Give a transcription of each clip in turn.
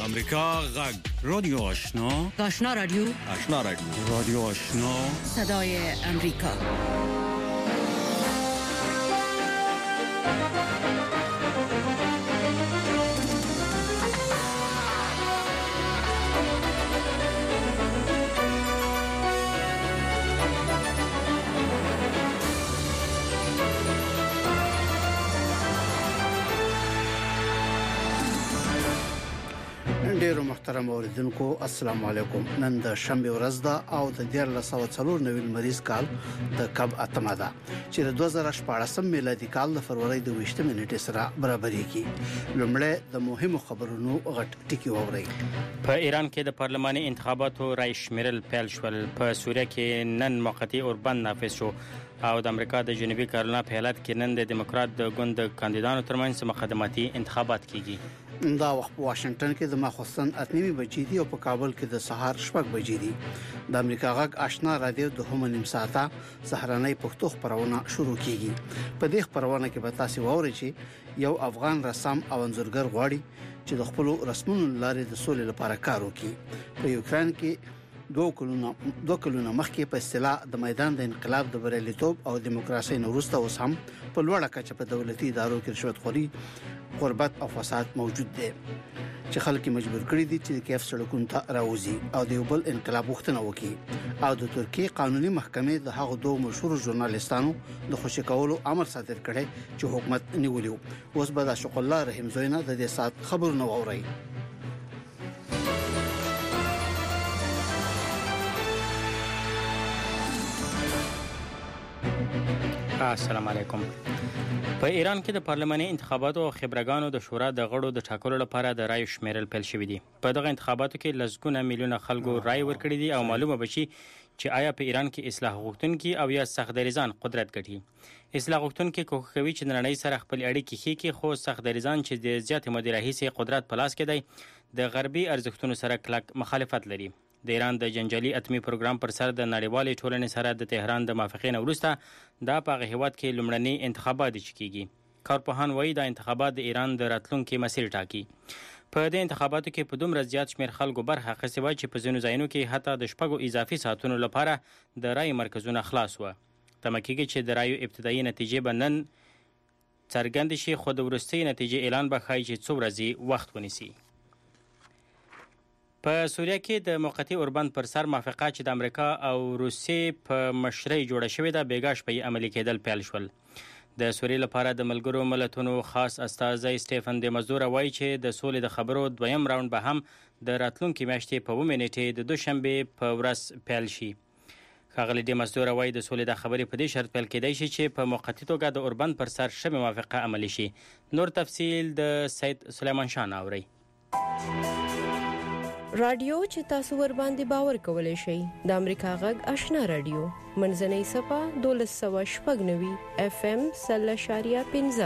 امریکا غږ رادیو آشنا رادیو رادیو آشنا صدای امریکا. ډیرو محترم اوریدونکو السلام علیکم. نن د شنبه ورځ ده او د 1440 مریض کال د کب اتمه ده چې د 2014 میلادي کال د فروری د 20 نیټې سره برابرېږي. لومړی د مهمو خبرونو غټ ټکی ووري. په ایران کې د پارلماني انتخاباتو رای شمیرل پیل شول. په سوریه کې نن موقتی اوربند نافذ شو او د امریکا د جنوبي کارولینا په ایالت کې نن د دیموکرات د ګوند کاندیدانو ترمنځ مقدماتي انتخابات کیږي. دا وخت په واشنگټن کې د ماخوستن 8:30 بجې دي او په کابل کې د سهار 6 بجې دي. د امریکا غږ آشنا رادیو د هم نیم ساعته سهارنۍ پښتو خبرونه شروع کیږي. په دې خبرونه کې به تاسو واورئ چې یو افغان رسام او انځورګر غواړي چې د خپل رسمونو لارې د سولې لپاره کار وکړي. په یوکرين کې دوه کلونه مخکې په اصطلاح د میدان د انقلاب د بریالیتوب او دیموکراسي نورسته اوس هم په لوړه کچه په دولتي ادارو کې رشوتخوري، غربت او فساد موجود دي چې خلک مجبور کړي دي چې کیف سړکونو ته راوځي او د یو بل انقلاب غوښتنه وکړي. او د ترکیه قانوني محکمې د هغو دوه مشهور ژورنالیستانو د خوشی کولو امر صادر کړي چې حکومت نیولیو. اوس به د شق الله رحیم زوینه د دې سات خبرونه ووري. السلام علیکم. په ایران کې د پارلماني انتخاباتو او خبرګانو د شورا د غړو د ټاکلو لپاره د رای شمیرل پیل شوې دي. په دغه انتخاباتو کې لسګونه میلیونه خلکو رای ورکړي دي او معلومه بشي چې آیا په ایران کې اصلاح غوښتونکي او یا سختدریزان قدرت ګټي. اصلاح غوښتونکي کوښښ کوي چې د نړۍ سره خپل اړیکې ښې کړي، خو سختدریزان چې د زیات مودې راهیسې قدرت په لاس کې دی د غربي ارزښتونو سره کلک مخالفت لري. د ایران د جنجالي اتمی پروګرام پر سر د نړیوالې ټولنې سره د تهران د موافقې نه وروسته دا په هغه هیواد کې لومړني انتخابات کیږي. کارپوهان وایي دا انتخابات د ایران د راتلونکي مسیر ټاکي. په دې انتخاباتو کې په دومره زیات شمیر خلکو برخه اخیستې وه چې په ځینو ځایونو کې حتی د شپږو اضافي ساعتونو لپاره د رای مرکزونه خلاص وه. تمه کېږي چې د رایو ابتدایي نتیجې به نن څرګندې شي، خو د وروستۍ نتیجې اعلان به ښایي چې څو ورځې وخت ونیسي. په سوریه کې د موقتی اوربند پر سر موافقه چې د امریکا او روسیې په مشرۍ جوړه شوې ده بیګا شپې عملي کېدل پیل شول. د سوریې لپاره د ملګرو ملتونو خاص استازی سټیفن د مزدور وایي چې د سولې د خبرو دویم راوند به هم د راتلونکي میاشتې په 9 نیټې د دوشنبه په ورځ پیل شي. ښاغلی د مزدور وایي د سولې د خبرې په دې شرط پیل کېدای شي چې په موقتی توګه د اوربند پر سر شوې موافقه عملي شي. نور تفصیل د سید سلیمان شاه اوري. رادیو چې تاسو ور باندې باور کولای شئ د امریکا غږ آشنا رادیو منځنۍ صفه 1290 اف ام 0.15.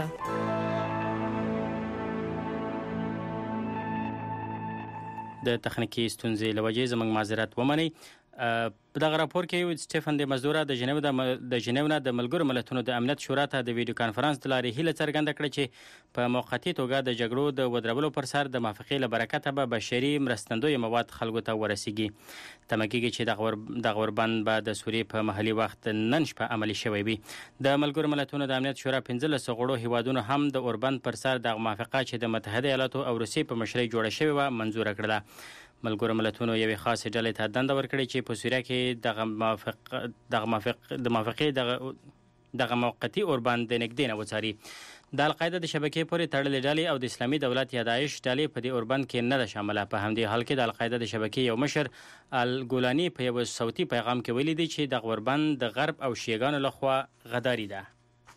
د تخنیکی ستونزې لوجې زموږ معذرت ومنئ. په دغه راپور کې سټیفن د مزدور د ژنیو نه د ملګرو ملتونو د امنیت شورا ته د ویډیو کانفرنس د لارې هیله څرګنده کړه چې په موقتی توګه د جګړو د ودرولو پر سر د موافقې له برکته به بشري مرستندوی مواد خلکو ته ورسیږي. تمه کېږي چې دغه اوربند به د سوریې په محلي وخت نن شپه عملي شوی وي. د ملګرو ملتونو د امنیت شورا 15 غړو هیوادونو هم د اوربند پر سر د موافقه چې د متحده ایالاتو او روسیې په مشرۍ جوړه شوې وه منظور کړله. ملګرو ملتونو یوې خاصې ډلې ته دنده ورکړې چې په سوریه کې دغه موقتی اوربند د نږدې نه وڅاري. د القاعده د شبکې پورې تړلې ډلې او د اسلامي دولت یا داعش ډلې په دې اوربند کې نه ده شامله. په همدې حال کې د القاعده د شبکې یو مشر الګولاني په یو صوتي پیغام کې ویلي دی چې د اوربند د غرب او شیعاګانو لخوا غداري ده.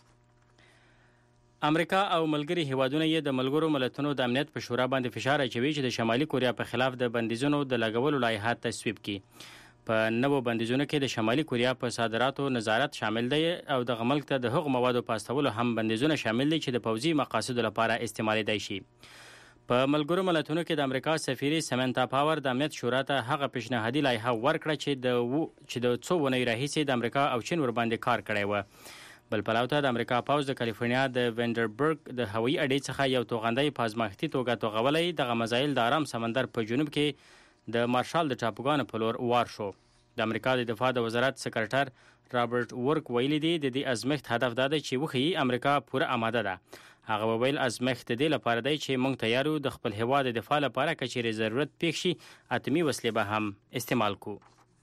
امریکا او ملګري هیوادونه یې د ملګرو ملتونو د امنیت په شورا باندې فشار اچوي چې د شمالي کوریا په خلاف د بندیزونو د لګولو لایحه تصویب کړي. په نوو بندیزونو کې د شمالي کوریا په صادراتو نظارت شامل دی او دغه ملک ته د هغو موادو په استولو هم بندیزونه شامل دي چې د پوځي مقاصدو لپاره استعمالیدای شي. په ملګرو ملتونو کې د امریکا سفیرې سمنتا پاور د امنیت شورا ته هغه پیشنهادي لایحه ورکړه چې د څو ونې راهیسې د امریکا او چین ور باندې کار کړی و. بل پلاو ته د امریکا پوځ د کالیفورنیا د وینډربرګ د هوایي اډې څخه یو توغندی په ازمایښتي توګه توغولی. دغه مزایل د آرام سمندر په جنوب کې د مارشال د ټاپوګانو په لور وار شو. د امریکا د دفاع د وزارت سکرټر رابرټ ورک ویلي دی د دې ازمایښت هدف دا دی چې وښيي امریکا پوره آماده ده. هغه وویل ازمایښت د دې لپاره دی چې موږ تیار یو د خپل هیواد د دفاع لپاره که چیرې ضرورت پیښ شي اتمي وسلې به هم استعمال کو.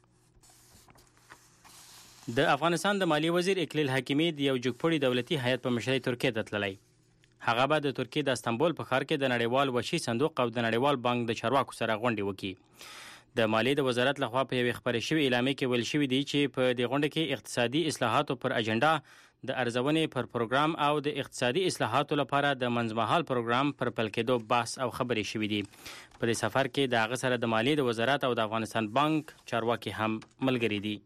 د افغانستان د مالی وزیر اکلیل حکیمی د یو جګپوړي دولتي هیئت په مشرۍ ترکیه ته تللی. هغه به د ترکیه د استانبول په ښار کې د نړیوال وحشي صندوق او د نړیوال بانک د چارواکو سره غونډې وکړي. د مالیې د وزارت لخوا په یوې خپرې شوې اعلامیې کې ویل شوي دي چې په دې غونډه کې اقتصادي اصلاحاتو پر اجنډا، د ارزونې پر پروګرام او د اقتصادي اصلاحاتو لپاره د منځمهال پروګرام پر پل کېدو بحث او خبرې شوي دي. په دې سفر کې د هغه سره د مالیې د وزارت او د افغانستان بانک چارواکي هم ملګري دي.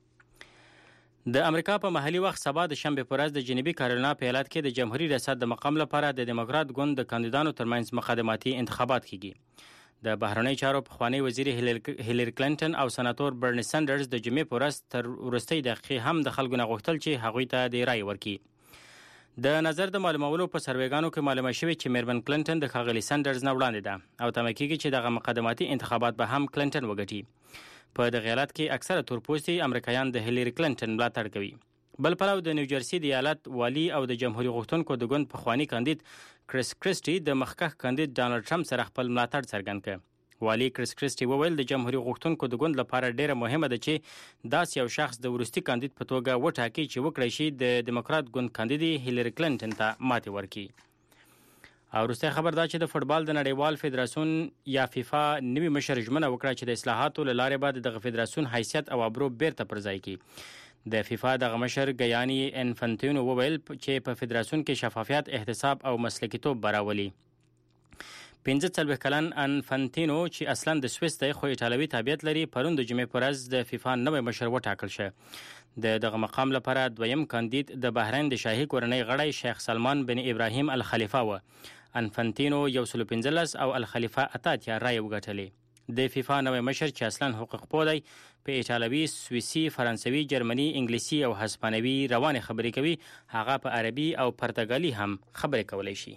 د امریکا په محلي وخت سبا د شنبه په ورځ د جنوبي کارولینا په ایالت کې د جمهوریت ریاست د مقام لپاره د دیموکرات ګوند د کاندیدانو ترمنځ مقدماتي انتخابات کیږي. د بهرنی چارو پخوانی وزیر هیلری کلینټن او سناتور برنی سندرز د جمعې په ورځ تر وروستۍ دقیقې هم د خلکو نه غوښتل چې هغوی ته د رای ورکړي. د نظر د معلومولو په سروېګانو کې معلومه شوې چې میرمن کلینټن د ښاغلي سندرز نه وړاندې ده او تمه کېږي چې دغه مقدماتي انتخابات به هم کلینټن وګټي. په دغه ایالت کې اکثره تورپوستي امریکایان د هیلری کلینټن ملاتړ کوي. بل پلو د نیوجرسي د ایالت والی او د جمهوریت غوښتونکو د ګوند پخوانی کاندید کریس کرسټي د مخکښ کاندید ډانلډ ټرمپ سره خپل ملاتړ څرګند کړ. والی کریس کرسټي وویل د جمهوریت غوښتونکو د ګوند لپاره ډیره مهمه ده چې داس یو شخص د وروستي کاندید په توګه وټاکي چې وکړي شي د دیموکرات ګوند کاندید هیلری کلینټن ته ماتې ورکړي. او وروستی خبر دا چې د فوټبال د نړیوال فدراسیون یا فیفا نوي مشر ژمنه وکړه چې د اصلاحاتو له لارې به دغه فدراسیون حیثیت او ابرو بیرته پر ځای کړي. د فیفا دغه مشر ګیاني انفنتینو وویل چې په فدراسیون کې شفافیت، احتساب او مسلکیتوب براولي. 45 کلن انفنتینو چې اصلا د سویس دی خو ایټالوي تابعیت لري پرون د جمعې په ورځ د فیفا نوی مشر وټاکل شه. دغه مقام لپاره دویم کاندید د بحرین د شاهي کورنۍ غړی شیخ سلمان بن ابراهیم الخلیفه و. انفنتینو 115 او الخلیفه اتاتیا رای وګټلې. د فیفا نوی مشر چې اصلا حقوق پوه دی په ایټالوي، سویسي، فرانسوي، جرمني، انګلیسي او هسپانوي روانې خبرې کوي. هغه په عربي او پرتګالي هم خبرې کولی شي.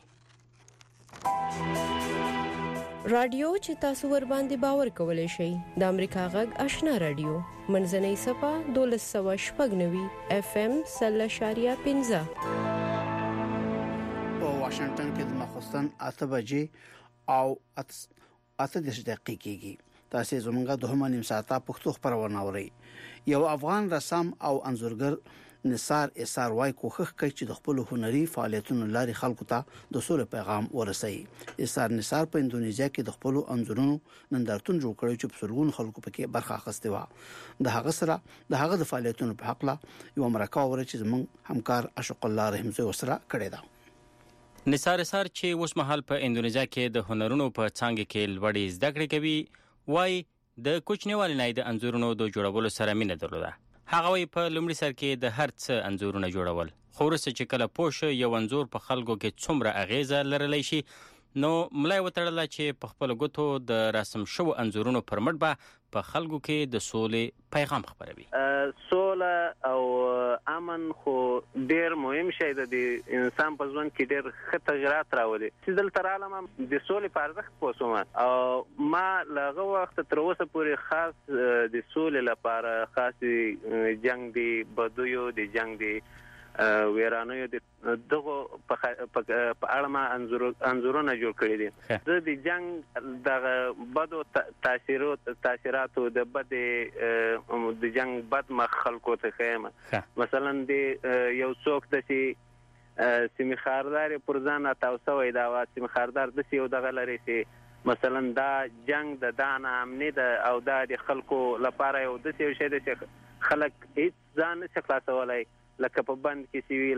رادیو چې تاسو ور باندې باور کولای شئ د امریکا غږ آشنا رادیو منځنۍ صفه 1290 FM 0.15 په واشنگټن کې د مخصوصن 8 بجې او 8 دقیقې کېږي. تاسو زمونږه دوه نیم ساعته پښتو خبرونه اورئ. یو افغان رسام او انځورګر نثار اسار وای کوښښ کوي چې د خپل هنري فعالیتونو لاري خلکو ته د سولې پیغام ورسوي. اسار نثار په اندونیزیا کې د خپل انځورونو نندارتون جوړ کړی چې په سلګونو خلکو پکې برخه اخیسته و. د هغه سره د هغه د فعالیتونو په حق لا یو مرکه ور چې زموږ همکار اشق الله رحمزه وسره کړی دا. نثار اسار چې اوس مهال په اندونیزیا کې د هنرونو په څانګه کې لوړې زده کړې کوي وای د کوچنیوالي نه د انځورونو د جوړولو سره مینه درلوده. هغه وی په لومړي سر کې د هر څه انځورونه جوړول، خو وروسته چې کله پوه یو انځور په خلکو کې څومره اغیزه لرلی شي نو ملای وتړله چې په خپل ګوتو د رسم شو انځورونو پر مټ به په خلکو کې د سولې پیغام خبروي. سوله او امن خو ډیر مهم شی دی د انسان په ژوند کې ډیر ښه تغیرات راولي. چې دلته رالم د سولې په ارزښت پوه شوم او ما له وخت تر اوسه پورې خاص د سولې لپاره خاص جنگ دی بدویو د جنگ دی ویرانوی دغه په اړه ما انځورونه جوړ کړی دي. د جنگ دغه بدو تاثیراتو د جنگ بد مخ خلکو ته خیم مثلا د یو څوک د سیمه خاردار پر ځان تاسو وای دا سیمه خاردار د یو دغه لري چې مثلا دا جنگ د دانه امنی د او د خلکو لپاره یو د شی د خلک هیڅ ځان نه خلاصولای لکه په بند کې سی وی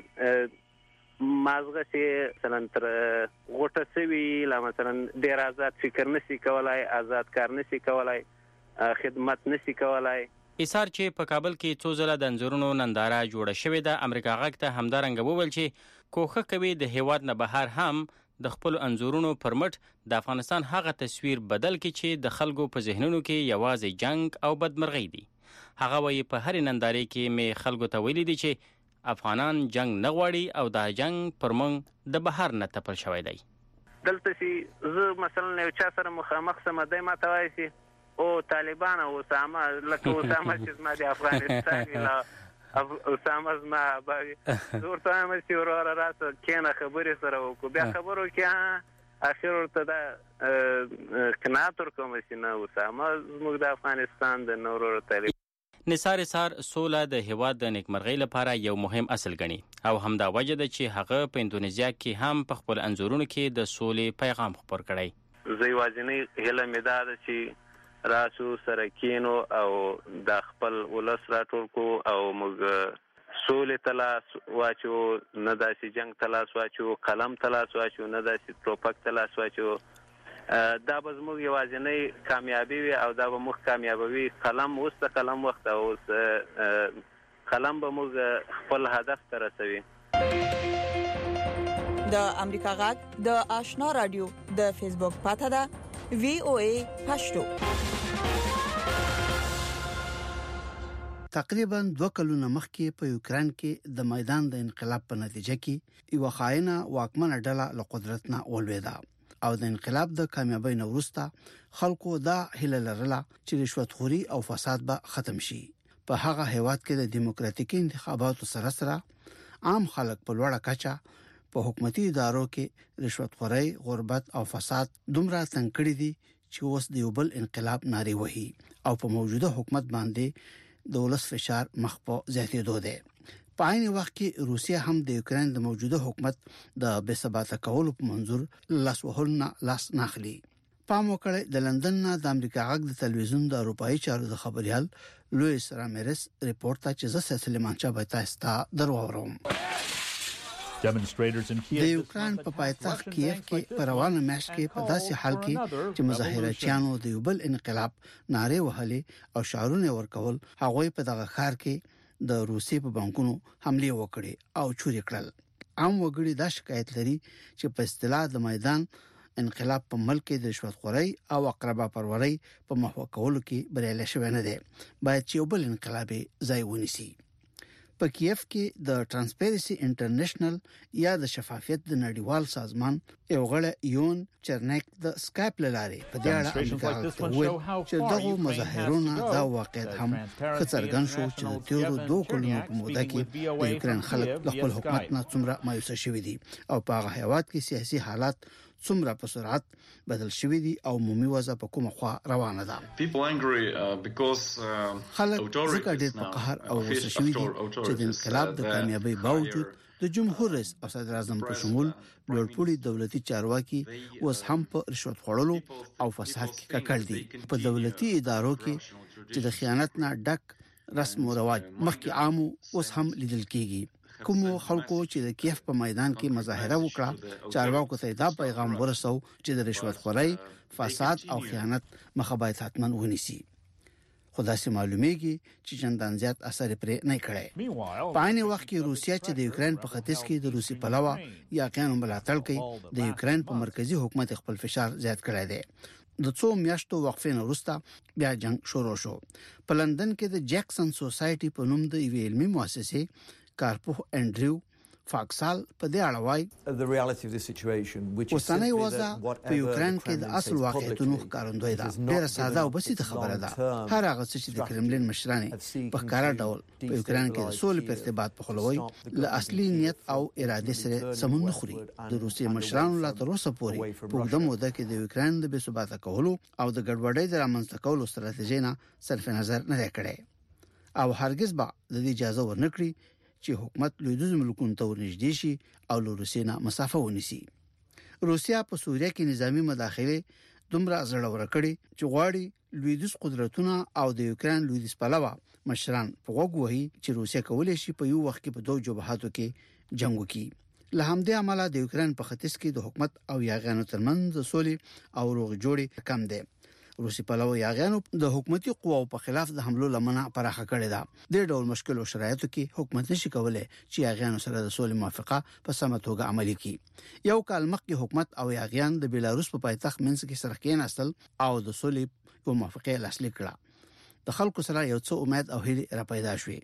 لکه مازغه سي مثلا تر غوټه سوي لا مثلا ډیر آزاد فکر نشي کولای، آزاد کار نشي کولای، خدمت نشي کولای. ایثار چې په کابل کې څو ځله د انځورونو ننداره جوړه شوې ده امریکا غږ ته همدارنګه وویل چې کوښښ کوي د هیواد نه بهر هم د خپل انځورونو پر مټ د افغانستان هغه تصویر بدل کړي چې د خلکو په ذهنونو کې یوازې جنگ او بدمرغي دي. هغه وایي په هر نندارې کې مې خلکو ته ویلي دي چې افغانان جنگ نه غواړي او دا جنگ پر موږ د بهر نه تپل شوی دی. دلته چې زه مثلا یو چا سره مخامخ سم دی ما ته وایي او طالبان او اسامه لکه اسامه چې ما د افغانستان لا اسامه زما باوي ورته مې چې وراره راته کینه خبرې سره وکړو بیا خبرو کې اخر ورته دا قناعت ورکوم چې نه اسامه زموږ د افغانستان د نورو طالب نثار سار سوله د هیواد د نیکمرغۍ لپاره یو مهم اصل ګڼي او همدا وجه ده چې هغه په اندونیزیا کې هم په خپل انځورونو کې د سولې پیغام خپور کړی. زه یوازینی هیله مې دا ده چې راسو سره کینو او د خپل ولس راټول کو او موږ سولې تلاس واچو، نه داسې جنگ تلاس واچو، قلم تلاس واچو، نه داسې ټوپک تلاس واچو. دا به زموږ یوازینی کامیابی وي او دا به موږ کامیابوي. قلم اوس د قلم وخت او اوس قلم به موږ خپل هدف ته رسوي. د امریکا غږ د آشنا رادیو د فیسبوک پاڼه ده VOA پښتو. تقریبا 2 کلونه مخکې په یوکرين کې د میدان د انقلاب په نتیجه کې یو خاينه واکمنه ډله له قدرت نه ولويده او د انقلاب د کامیابی نه وروسته خلکو دا هیله لرله چې رشوت خوري او فساد به ختم شي. په هغه هیواد کې د دیموکراتیکي انتخاباتو سره سره عام خلک په لوړه کچه په حکومتي ادارو کې رشوت خوري، غربت او فساد دومره تنګ کړی دي چې اوس د یو بل انقلاب ناري وهي او په موجوده حکومت باندې د ولس فشار مخ په زیاتېدو دی. په عین وخت کې روسیا هم د یوکرين د موجوده حکومت د بې ثباته کولو په منظور لاس وهلنا لاس ناخلي. پام وکړئ د لندن نه د امریکا غږ د تلویزیون د اروپאי چارو د خبريال لوئیس رامیرز ریپورت ته چې زه سلیمان چا به تاسو ته دروغورم. د یوکرين په پایتخت کیف کې په روانه میاشت کې په داسې حال کې چې مظاهراتچیانو د یو بل انقلاب ناره وهلې او شعارونه ورکول، هغه په دغه ښار کې د روسي په بانکونو حمله وکړي او چوري کړل. عام وګړي دا شکایت لري چې په اصطلاح د میدان انقلاب په ملک کې د رشوت خوري او اقربا پروري په محو کولو کې بریالي شوی نه دي. باید چې یو بل انقلاب ځای ونیسي. په کیف کې د ترانسپیرنسي انټرنیشنل یا د شفافیت د نړیوال سازمان یو غړی یون چرنیک د سکایپ لارې په دې اړه امریکا وویل چې دغه مظاهرونو دا واقعیت هم خطرګن شو چې د تیرو 2 کلونو په موده کې د یوکرين خلک د خپل حکومت نه څومره مایوسه شوي دي او په هغه هیواد کې سیاسي حالات څومره په سرعت بدل شوي دي او عمومي وضع په کومه خوا روانه ده. خلک ځکه ډېر په قهر او غوسه شوي دي چې د انقلاب د کامیابی باوجود د جمهور رئیس او صدر اعظم په شمول لوړپوړي دولتي چارواکي اوس هم په رشوت خوړلو او فساد کې ککړ دي. په دولتي ادارو کې چې د خیانت نه ډک رسم او رواج مخکې عام اوس هم لیدل کیږي. کوم خلکو چې د کیف په میدان کې مظاهره وکړه، چارواکو ته دا پیغام ورسو چې د رشوت خوري، فساد او خیانت مخه باید حتماً ونیسي. خدا سي معلومیږي چې چندان زیات اثر پرې نه کړي. په عین وخت کې روسیا چې د یوکرين په ختیځ کې د روسي پلوه یا قانون ملاتړ کوي، د یوکرين په مرکزی حکومت خپل فشار زیات کړی دی. د څو میاشتو وقفې نه وروسته بیا جنگ شروع شو. په لندن کې د جیکسن سوسایټي په نوم د یو علمي مؤسسه کارپوه انډریو فاکسال په دې اړه وایي اوسنۍ وضع په یوکرين کې د اصل واقعیتونو ښکارندوی ده. ډیره ساده او بسیطه خبره ده. هر هغه څه چې د کرملین مشران په ښکارا ډول په یوکرين کې د سولې په ارتباط په خلوي له اصلي نیت او اراده سره سمون نه خوري. د روسي مشرانو لا تر اوسه پورې په دغه موده کې د یوکرين د بې ثباته کولو او د ګډوډۍ د رامنځته کولو ستراتیژي نه صرف نظر نه کړي او هرگز به د اجازه ورنکړي چې حکومت لویدیځ ملکونو ته ورنږدې شي او له روسیې نه مسافه ونیسي. روسیا په سوریه کې نظامی مداخله دومره زړور کړي چې غواړي لویدیځ قدرتونه او د یوکرين لویدیځ پلوه مشران په وګ وهي چې روسیا کولای شي په یو وخت کې په دوه جبهاتو کې جنگ وکړي. له همدې عمله د یوکرين په ختیځ کې د حکومت او یاغانو ترمنځ د سولې او روغ جوړې کم دي. روسي پلوه یاغانو د حکومتي قواو په خلاف د حملو لمنه پراخه کړې ده. د ډول مشکل او شرایطو کې حکومت نشي کولای چې یاغانو سره د سولې موافقه په سمه توګه عملي کړي. یو کال مخکې حکومت او یاغان د بیلاروس په پایتخت منځ کې سره کېناستل او د سولې په موافقه لاسلیک کړه. د خلکو سره یو څه امید او هیله را پیدا شوې.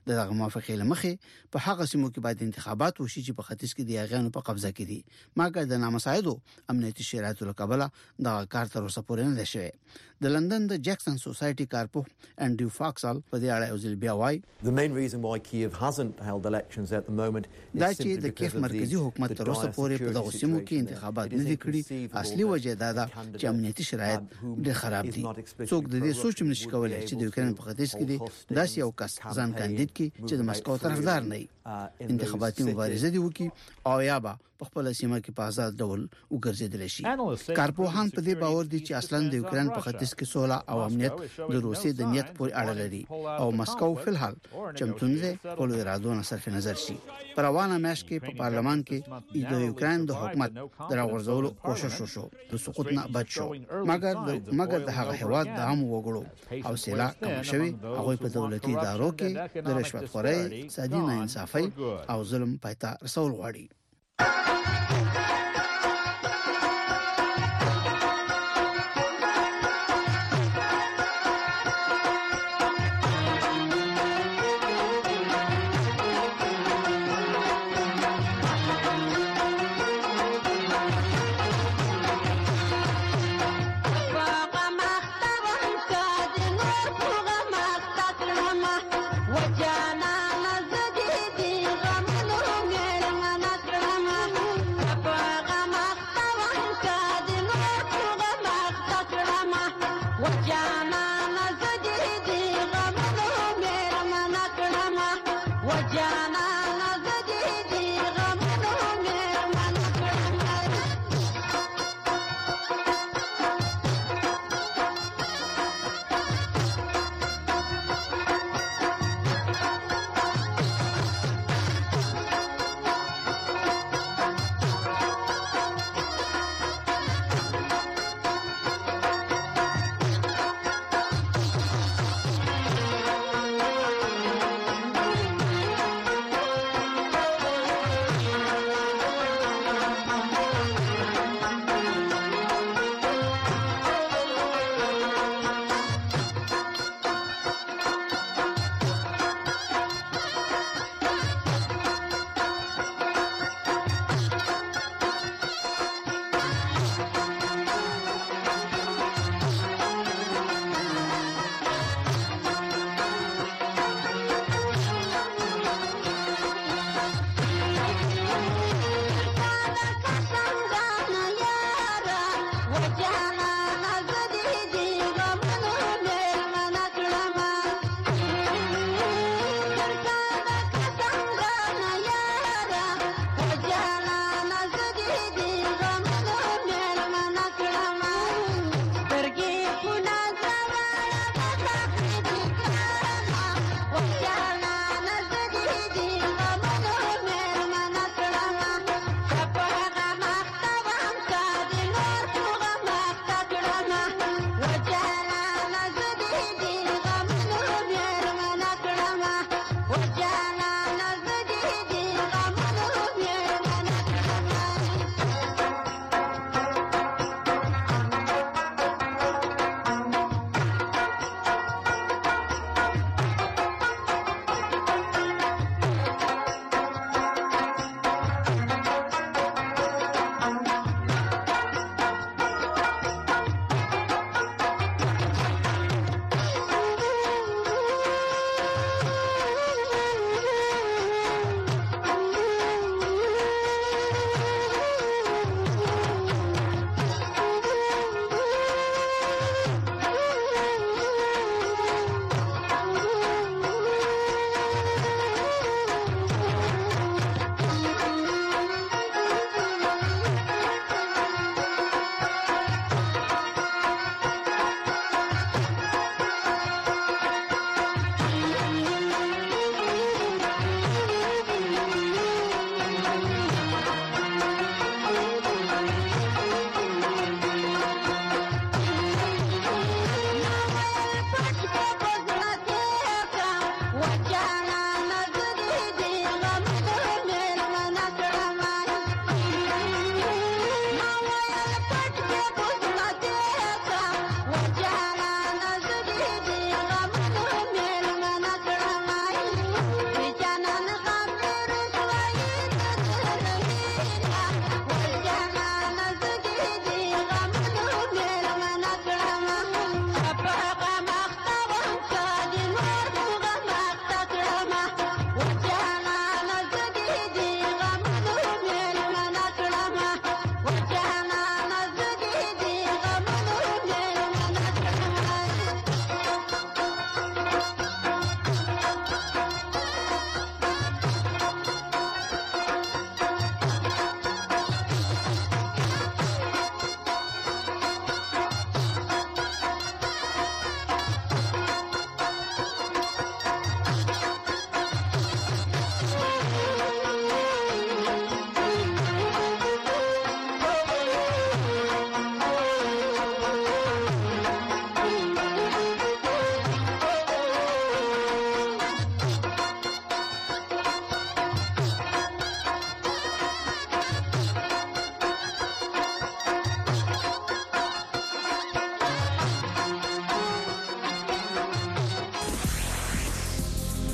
دغه موافقې لمخې په هغه سیمو کې باید انتخابات وشي چې په ختیځ کې د یاغانو په قبضه کې دي مګر د نامساعدو امنیتي شرایطو له کبله دا کار تر اوسه پورې نه شوی د لندن د جکسن سوسایټي کارپو انډریو فاکسال په دې اړه یو ځل بیا وایي The main reason why Kiev hasn't held elections at the moment دا چې د کیف مرکزی حکومت تر اوسه پورې په دغه سیمو کې انتخابات نه دي کړي اصلي وجه دا ده چې امنیتي شرایط ډېر خراب دي څوک د دې سوچ نشي کولای چې د یوکرين په ختیځ کې دي داسې یو کس ځان کاندید کی چې د مسکو طرفدار نه وي انتخاباتي مبارزه دی وکي او یا به په خپل سیمه کې په آزاد ډول وګرځیدل شي کارپوهان په دې باور دي چې اصلا د یوکرين په ختیځ کې سوله او امنیت د روسي د نیت پورې اړه لري او مسکو فلحال چمتون دی په لوی رادونه صرف نظر شي پر روانه میاشت کې په پارلمان کې د یوکرين د حکومت دراغورځولو کوشش وشو د سقوط نه بچ شو مګر د هغه هواد د عام وګړو او سیلا کم شوی هغه په دولتي ادارو کې د رشوت خورۍ اقتصادي ناانصافي او ظلم پایته رسول غواړي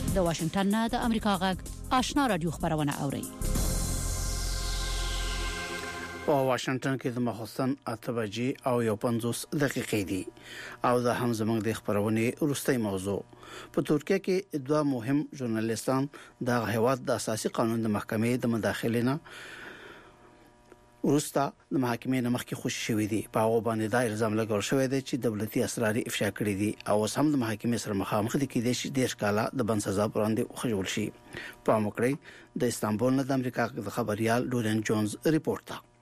د واشنگټن نه د امریکا غږ آشنا رادیو خبرونه اوري. په واشنگټن کې د مخصن 8 بجې او 50 دقیقې دي او د هم زمنګ د خبرونه ورستۍ موضوع. په ترکیه کې دوه مهم ژورنالیستان د هیواد د اساسي قانون د محکمې د مداخلینه ورستا د محاکمې نه مخکې خوشی شوې دي. په هغه باندې دا الزام لګول شوی دی چې دولتي اسرار افشا کړی دي او هم د محاکمې سره مخامخ دي کې د دیش کاله د بند سزا وړاندې خجول شي. په مکړی د استانبول نه د امریکا د خبريال ډورن جونز ریپورت ده.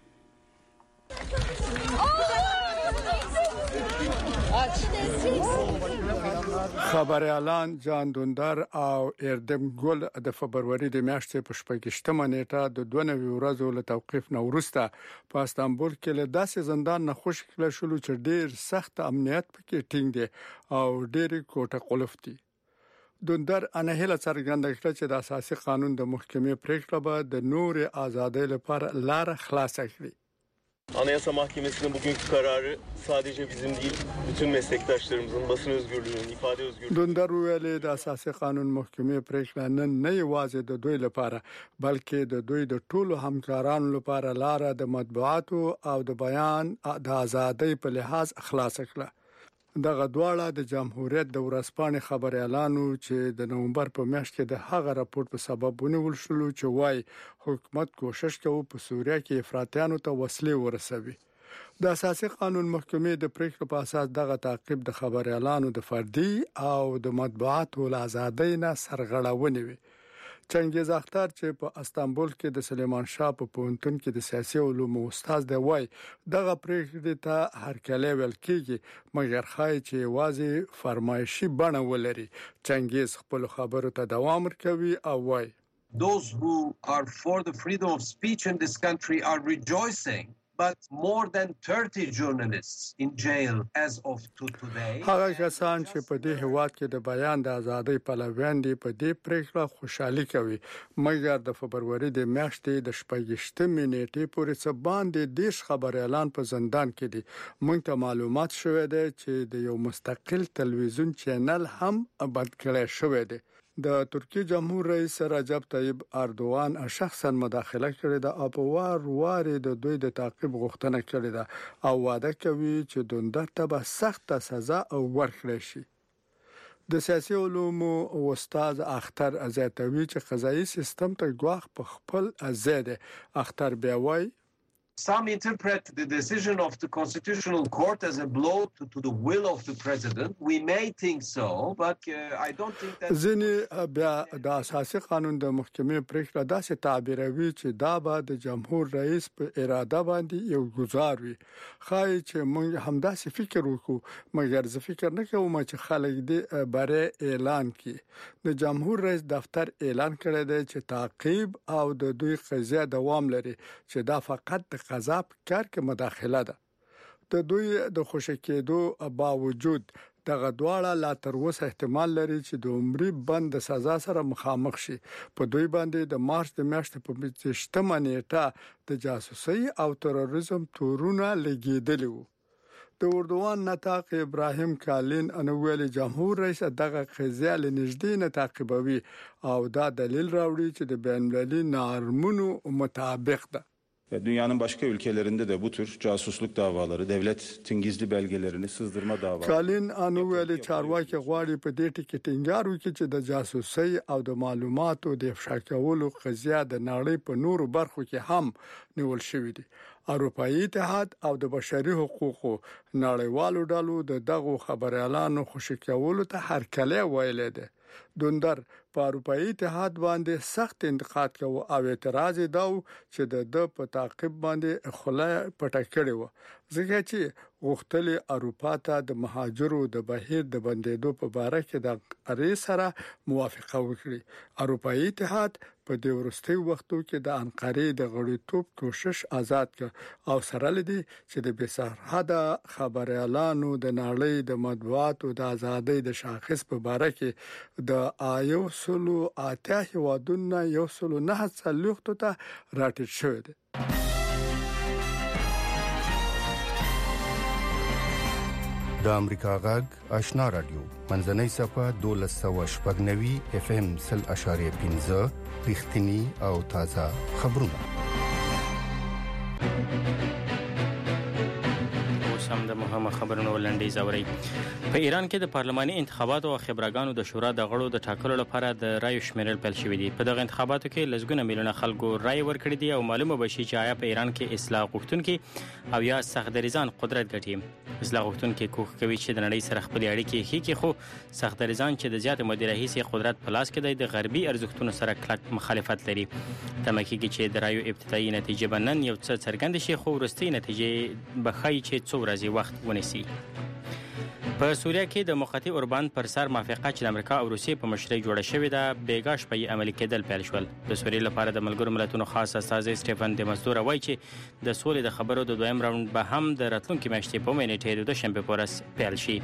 خبريالان جان دوندر او اردم ګل د فبرवरी د میاشتې په 28مه نیټه د 92 ورځو له توقيف نه وروسته په استانبول کې له داسې زندان نه خوشی کړل شو چې ډیر سخت امنیت پکې ټینګ دي او ډیر کوټه قلف دي. دوندر انهله څرګنده کړه چې د اساسي قانون د محکمې پریکړه به د نور ازادۍ لپاره لار خلاص کړي. Anayasa Mahkemesi'nin bugünkü kararı sadece bizim değil, bütün meslektaşlarımızın basın özgürlüğünün, ifade özgürlüğünün... دوندر ویلي د اساسي قانون محکمې پریکړه نه یوازې د دوی لپاره بلکې د دوی د ټولو همکارانو لپاره لار د مطبوعاتو او د بیان د ازادۍ په لحاظ خلاص کړه. دغه دواړه د جمهوریت د ورځپاڼې خبريالانو چې د نومبر په میاشت کې د هغه راپور په سبب ونیول شو چې وايي حکومت کوشش کوي په سوریه کې افراطیانو ته وسلې ورسوي. د اساسي قانون محکمې د پریکړې په اساس دغه تعقیب د خبريالانو د فردي او د مطبوعاتو ازادۍ نه سرغړونه وي. چنګیز اختر چې په استانبول کې د سلیمان شاه په پوهنتون کې د سیاسي علومو استاد دی وای دغه پریکړه ته هرکلی ویل کیږي مګر خای چې واځي فرمایشي بڼه ولري. چنګیز خپل خبرو ته دوام ورکوي او وای Those who are for the freedom of speech in this country are rejoicing. But more than 30 journalists in jail as of today. هغه کسان چې په دې هواد کې د بیان د ازادۍ پلویان دي په دې پریکړه خوشحالي کوي مګر د فبرवरी د میاشتې د 28مې نیټې پورې څه باندې دیش خبريالان په زندان کې دي. موږ ته معلومات شوه دی چې د یو مستقل تلویزیون چینل هم بند کړی شوی دی. د ترکی جمهور رئیس رجب طیب اردوغان شخصا مداخله کړې ده او په وار د دوی د تعقیب غوښتنه کړې ده او وعده کوي چې دوندر ته به سخت سزا او ورکړي شي. د سیاسي علومو استاد اختر زیاتوي چې قضایي سیستم ته ګواښ په خپل ازاده. اختر بیا وایي Some interpret the decision of the Constitutional Court as a blow to the will of the President. We may think so, but I don't think that... ځینې بیا د اساسي قانون د محکمې پریکړه داسې تعبیروي چې دا به د جمهور رئیس په اراده باندې یو گزار وي. خای چې موږ همداسې فکر وکړو مګر زه فکر نه کوم چې خلک دې باره اعلان کړي. د جمهور رئیس دفتر اعلان کړی دی چې تعقیب او د دوی قضیه دوام لري چې دا فقط د قضا په کار کې مداخله ده. د دوی د خوشی کېدو باوجود دغه دواړه لا تر اوسه احتمال لري چې د عمري بند سزا سره مخامخ شي. په دوی باندې د مارچ د میاشتې په 28مه نیټه د جاسوسي او تروریزم تورونه لګیدلی وو. د اردوغان نطاق ابراهیم کالین انویل جمهور رئیس دغه قضیه لنږدې نه تعقیبوي او دا دلیل راوړي چې د بین المللي نورمونو مطابق ده. Dünyanın başka ülkelerinde de bu tür casusluk davaları, devletin gizli belgelerini sızdırma davaları. Kalin انویل چارواکي غواړي په دې ټکي ټینګار وکړي چې د جاسوسي او د معلوماتو د افشا کولو قضیه د نړۍ په نورو برخو کې هم نیول شوې دي. اروپאי اتحاد او د بشري حقوقو نړیوالو ډلو دغه خبريالانو خوشی کولو ته هرکلی ویل دي. دوندر په اروپאי اتحاد باندې سخت انتقاد کوي او اعتراض یې دا چې د په تعقیب باندې خله پټه کړې و ځکه چې غوښتلې اروپا ته د مهاجرو د بهیر د بندیدو په اړه کې د اړې سره موافقه وکړي. اروپאי اتحاد په دې ورستي وختو کې د انقرې د غړیتوب کوشش آزاد کړ او سره لدی چې د بسرحده خبريالانو د نړۍ د مطبوعاتو د ازادۍ د شاخص په اړه کې د آیو سلو اته هوادونه یو سلو نه څلوختو ته راټیټ شوی دی. د امریکا غږ آشنا رادیو منځنۍ صفه 1290 اف ام 0.15 رښتینی او تازه خبرونه. سم د مهمه خبرونو ولندې زوري. په ایران کې د پارلماني انتخاباتو او خبرګانو د شورا د غړو د ټاکلو لپاره د رایو شمیرل پیل شوې دي. په دغه انتخاباتو کې لږونه میلیونه خلکو رای ورکړي دي او معلومه بشي چې آیا په ایران کې اصلاح غوښتونکي او یا سختدریزان قدرت ګټي. اصلاح غوښتونکي کوښښ کوي چې د نړۍ سره خپل اړیکې ښې کړي، خو سختدریزان چې د زیات مودې راهیسې قدرت په لاس کې دی د غربي ارزښتونو سره کلک مخالفت لري. تمه کېږي چې د رایو ابتدایي نتیجې به نن یو څه څرګندې شي، خو وروستۍ نتیجې به ښایي چې څو ورځې وخت ونیسي. په سوریه کې د موقتي اوربند پر سر موافقه چې د امریکا او روسیې په مشرۍ جوړه شوې ده بیګا شپه یې عملي کېدل پیل شول. د سوریې لپاره د ملګرو ملتونو خاص استازی سټیفن د مزدور وایي چې د سولې د خبرو د دویم راوند به هم د راتلونکي میاشتې په نیټه د دوشنبه په ورځ پیل شي.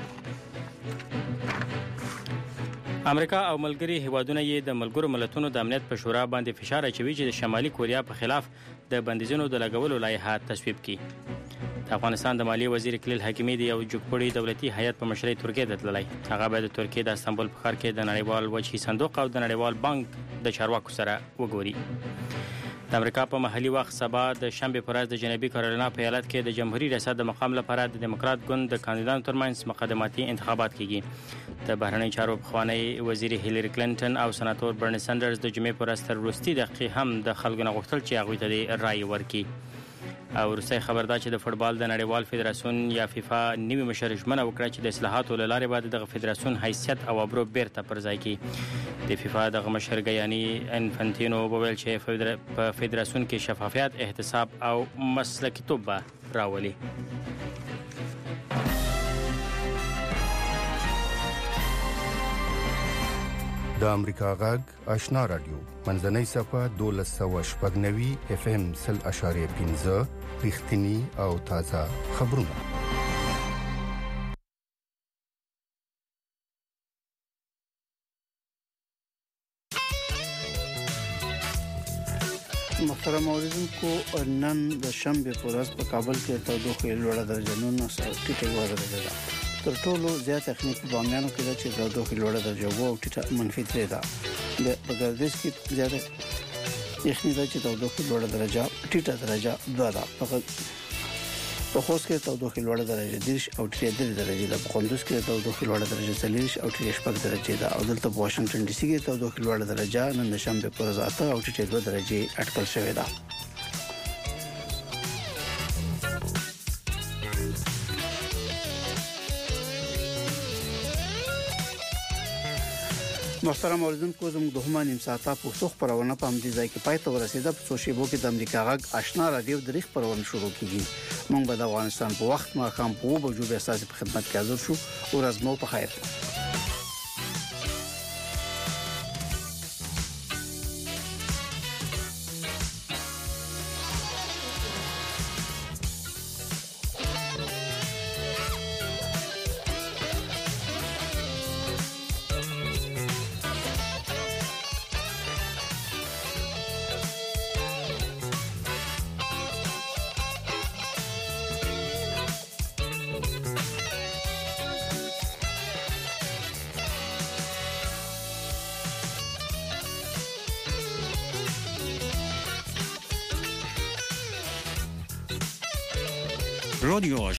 امریکا او ملګري هیوادونه یې د ملګرو ملتونو د امنیت په شورا باندې فشار اچوي چې د شمالي کوریا په خلاف د بندیزونو د لګولو لایحه تصویب کړي. د افغانستان د مالیې وزیر کلیل حکیمي د یو جوړپړي دولتي هیئت په مشرۍ ترکیې ته تللی. هغه به د ترکیې د استانبول په ښار کې د نړیوال وجهي صندوق او د نړیوال بانک د چارواکو سره وګوري. د امریکا په محلي وخت سبا د شنبه پر ورځ د جنوبي کارولینا په ایالت کې د جمهوریت ریاست د مقام لپاره د دیموکرات ګوند د کاندیدانو ترمنځ مقدماتي انتخابات کیږي. د بهرنی چارو پخوانی وزیر هیلری کلینټن او سناتور برنی سندرز د جمعې پر ورځ تر وروستۍ دقیقې هم د خلکو نه غوښتل چې هغوی ته د رایې ورکړي. او وروستی خبر دا چې د فوټبال د نړیوال فدراسیون یا فیفا نوي مشر ژمنه وکړه چې د اصلاحاتو له لارې به دغه فدراسیون حیثیت او ابرو بیرته پر ځای کړي. د فیفا دغه مشر ګیاني انفنټینو وویل چې په فدراسیون کې شفافیت، احتساب او مسلکیتوب به راولي. د امریکا غږ آشنا رادیو منځنۍ صفه 1290 اف ام 0.15 رښتینی او تازه خبرونه. محترم اوریدونکو، نن د شنبه په ورځ په کابل کې تودوخه لوړه درجه 9.8 ده. تر ټولو زیات تخنیک په بامیانو کې ده چې تودوخه لوړه درجه او ټیټه -3 ده. د بغدادس کې زیاته یخني ده چې تودوخه لوړه درجه ټیټه درجه 2 ده. په خوست کې تودوخه لوړه درجه 10 او ټیټه درجه ده. په قندوز کې تودوخه لوړه درجه 40 او ټیټه 8 درجه ده. او دلته په واشنگټن ډي سي کې تودوخه لوړه درجه نن د شنبه پر ورځ 8 او ټیټه 2 درجه اټکل شوې ده. محترم اوریدونکو، زموږ د همه نیم ساعته پښتو خبرونه په همدې ځای کې پای ته ورسیده. په سوشيبو کې د امریکا غږ آشنا رادیو د ریښ خبرونه شروع کیږي. موږ به د افغانستان په وخت ما کوم په بجو به اساس په خدمت کې حاضر شو. ورځ مو په خیر. رادیو